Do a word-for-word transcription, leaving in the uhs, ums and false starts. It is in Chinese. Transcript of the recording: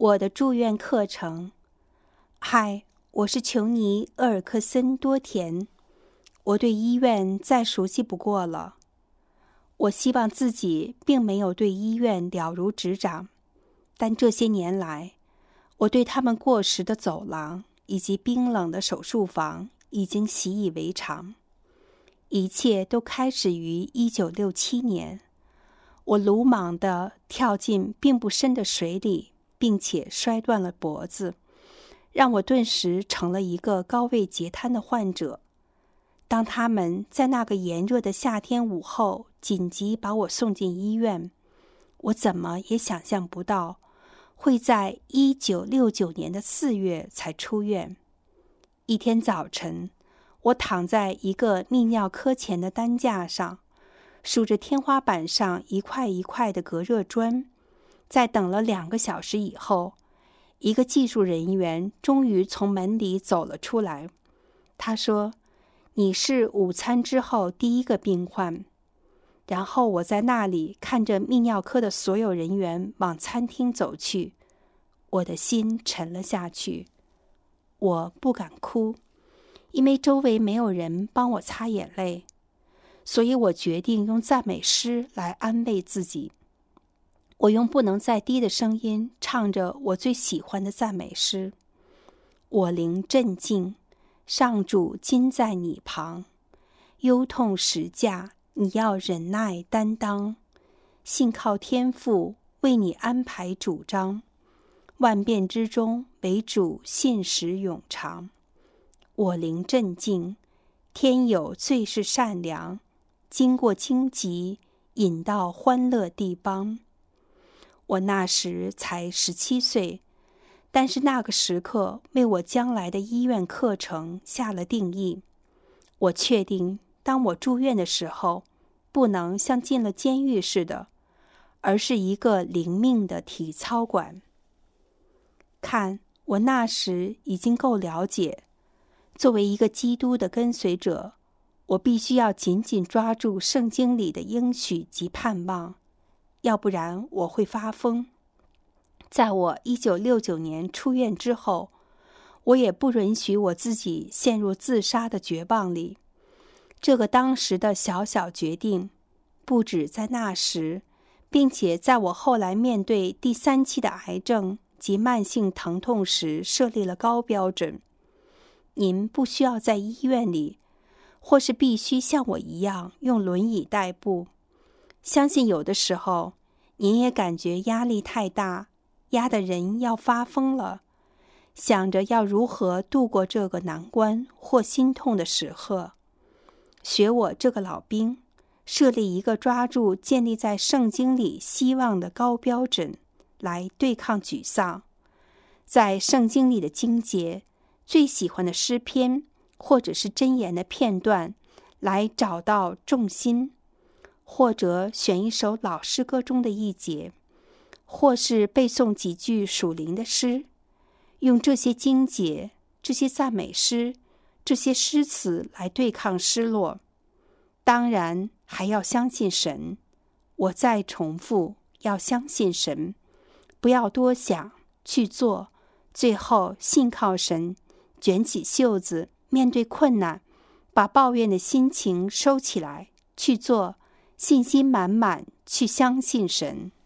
我的住院课程。嗨，我是琼尼·厄尔克森多田。我对医院再熟悉不过了。我希望自己并没有对医院了如指掌，但这些年来，我对他们过时的走廊以及冰冷的手术房已经习以为常。一切都开始于一九六七年，我鲁莽地跳进并不深的水里，并且摔断了脖子，让我顿时成了一个高位截瘫的患者。当他们在那个炎热的夏天午后紧急把我送进医院，我怎么也想象不到会在一九六九年的四月才出院。一天早晨，我躺在一个泌尿科前的担架上，数着天花板上一块一块的隔热砖。在等了两个小时以后，一个技术人员终于从门里走了出来。他说：“你是午餐之后第一个病患。”然后我在那里看着泌尿科的所有人员往餐厅走去，我的心沉了下去。我不敢哭，因为周围没有人帮我擦眼泪，所以我决定用赞美诗来安慰自己。我用不能再低的声音唱着我最喜欢的赞美诗：我灵镇静，上主今在你旁，忧痛时架，你要忍耐担当，信靠天父为你安排主张，万变之中唯主信实永长。我灵镇静，天有最是善良，经过荆棘，引到欢乐地邦。我那时才十七岁，但是那个时刻为我将来的医院课程下了定义。我确定，当我住院的时候，不能像进了监狱似的，而是一个灵命的体操馆。看，我那时已经够了解，作为一个基督的跟随者，我必须要紧紧抓住圣经里的应许及盼望，要不然我会发疯。在我一九六九年出院之后，我也不允许我自己陷入自杀的绝望里。这个当时的小小决定，不止在那时，并且在我后来面对第三期的癌症及慢性疼痛时设立了高标准。您不需要在医院里，或是必须像我一样用轮椅代步。相信有的时候，您也感觉压力太大，压得人要发疯了，想着要如何度过这个难关或心痛的时刻。学我这个老兵，设立一个抓住建立在圣经里希望的高标准，来对抗沮丧。在圣经里的经节，最喜欢的诗篇，或者是箴言的片段，来找到重心，或者选一首老诗歌中的一节，或是背诵几句属灵的诗，用这些经节、这些赞美诗、这些诗词来对抗失落。当然还要相信神，我再重复，要相信神，不要多想，去做，最后信靠神，卷起袖子，面对困难，把抱怨的心情收起来，去做，信心满满，去相信神。